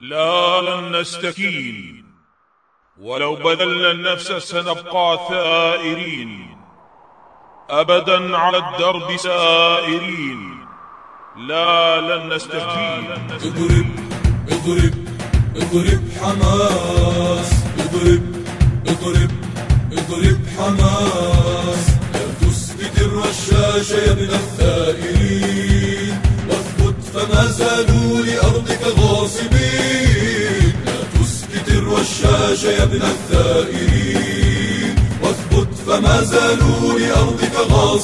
لا لن نستكين، ولو بذلنا النفس سنبقى ثائرين أبدا على الدرب سائرين. لا لن نستكين. اضرب اضرب اضرب حماس، اضرب اضرب اضرب حماس. لا تسكت الرشاش يا ابن الثائرين، واثبت فما زالوا لأرضك غاصبين. لا تسكت الرشاش يا ابن الثائرين، واثبت فما زالوا لأرضك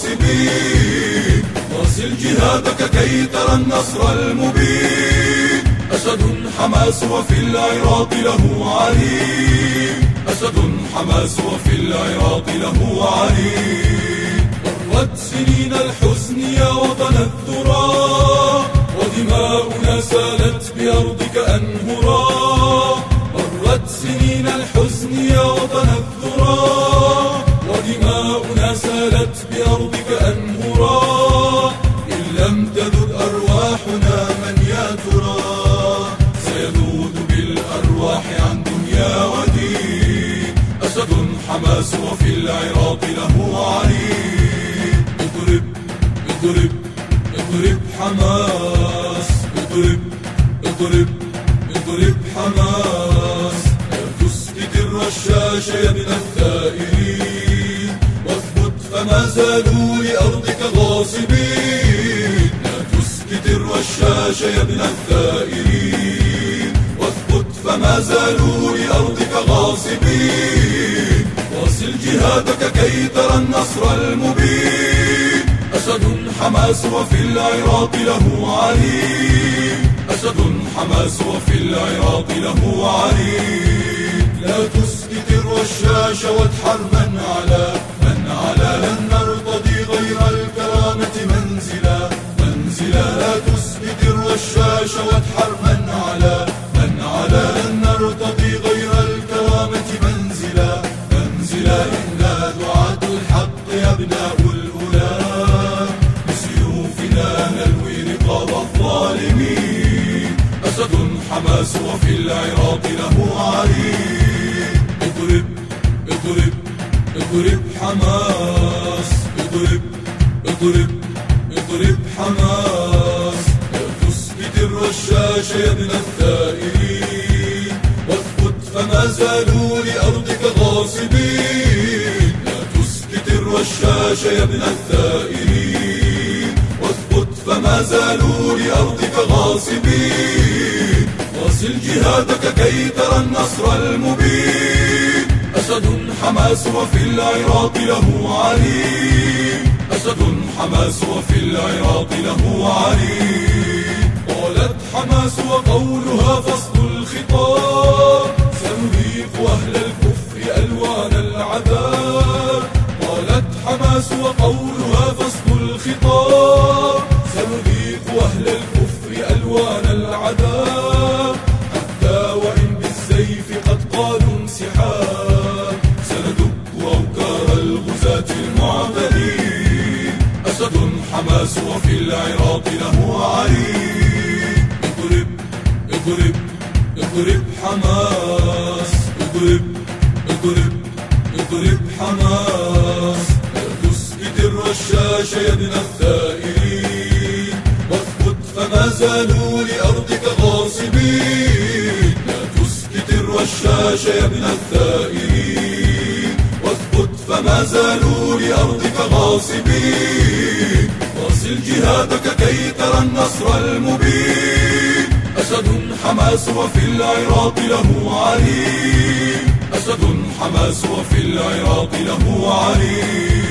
غاصبين. واصل جهادك كي ترى النصر المبين. أسد حماس وفي العراق له عليم، أسد حماس وفي العراق له عليم. مرت سنين الحزن يا وطن الذرى، ودماؤنا سالت بأرضك أنهرا. مرت سنين الحزن يا وطن الذرى، ودماؤنا سالت بأرضك أنهرا. إن لم تذد أرواحنا من يا ترى سيذود بالأرواح عن دنيا ودين. أسد حماس وفي العراق له عليم. اضرب اضرب اضرب حماس، اضرب اضرب اضرب حماس. لا تسكت الرشاش يا ابن الثائرين، واثبت فما زالوا لأرضك غاصبين. لا تسكت الرشاش يا ابن الثائرين، واثبت فما زالوا لأرضك غاصبين. واصل جهادك كي ترى النصر المبين. أسد حماس وفي العراق له عليم، أسد حماس وفي العراق له عليم. لا تسكت الرشاش وادحر من على لن نرتضي غير الكرامة منزلا منزلا. لا تسكت الرشاش وادحر من على لن نرتضي غير الكرامة منزلا منزلا. إنا دعاة الحق يا أبناء الأولى، بسيوفنا نلوي رقاب الظالمين. أسد حماس وفي العراق له عليم. اضرب اضرب اضرب حماس، اضرب اضرب اضرب حماس. لا تسكت الرشاش يا ابن الثائرين، واثبت فما زالوا لأرضك غاصبين. لا تسكت الرشاش يا ابن الثائرين، واثبت فما زالوا لأرضك غاصبين. واصل جهادك كي ترى النصر المبين. أسد حماس وفي العراق له عليم، أسد حماس وفي العراق له عليم. قالت حماس وقولها فصل الخطاب، سنذيق أهل الكفر ألوان العذاب. قالت حماس وقولها فصل الخطاب، سنذيق أهل الكفر ألوان العذاب. حتى وإن بالسيف قد قالوا انسحاب، سندك أوكار الغزاة المعتدين. أسد حماس وفي العراق له عليم. اضرب اضرب اضرب حماس، اضرب اضرب اضرب حماس. لا تسكت الرشاش يا ابن الثائرين، واثبت فما زالوا لأرضك غاصبين. لا تسكت الرشاش يا ابن الثائرين، واثبت فما زالوا لأرضك غاصبين. واصل جهادك كي ترى النصر المبين. أسد حماس وفي العراق له عليم، أسد حماس وفي العراق له عليم.